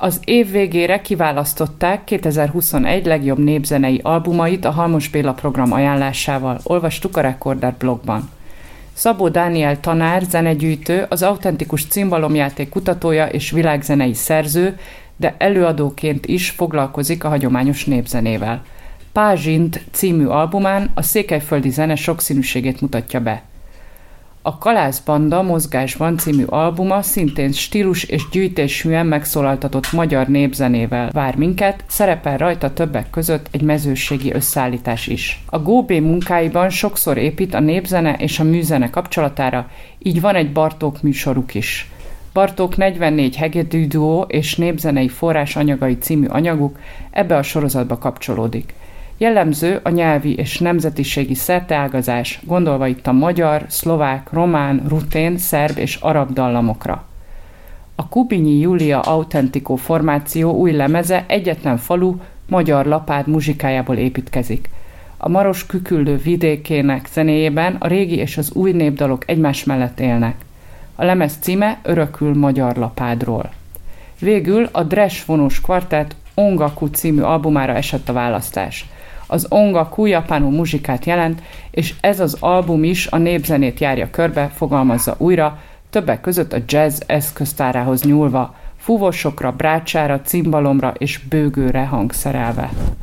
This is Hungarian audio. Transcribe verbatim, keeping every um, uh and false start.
Az év végére kiválasztották kétezer-huszonegy legjobb népzenei albumait a Halmos Béla program ajánlásával, olvastuk a Rekorder blogban. Szabó Dániel tanár, zenegyűjtő, az autentikus cimbalomjáték kutatója és világzenei szerző, de előadóként is foglalkozik a hagyományos népzenével. Pázsint című albumán a székelyföldi zene sokszínűségét mutatja be. A Kalász Banda Mozgásban című albuma szintén stílus és gyűjtésűen megszólaltatott magyar népzenével vár minket, szerepel rajta többek között egy mezőségi összeállítás is. A Góbé munkáiban sokszor épít a népzene és a műzene kapcsolatára, így van egy Bartók műsoruk is. Bartók negyvennégy hegedű duó és népzenei forrás anyagai című anyaguk ebbe a sorozatba kapcsolódik. Jellemző a nyelvi és nemzetiségi szerteágazás, gondolva itt a magyar, szlovák, román, rutén, szerb és arab dallamokra. A Kubinyi Júlia Autentico formáció új lemeze egyetlen falu, Magyar Lapád muzsikájából építkezik. A Maros küküllő vidékének zenéjében a régi és az új népdalok egymás mellett élnek. A lemez címe Örökül Magyar Lapádról. Végül a Dres vonós kvartett Ongaku című albumára esett a választás. Az ongaku japánul muzsikát jelent, és ez az album is a népzenét járja körbe, fogalmazza újra, többek között a jazz eszköztárához nyúlva, fúvósokra, brácsára, cimbalomra és bőgőre hangszerelve.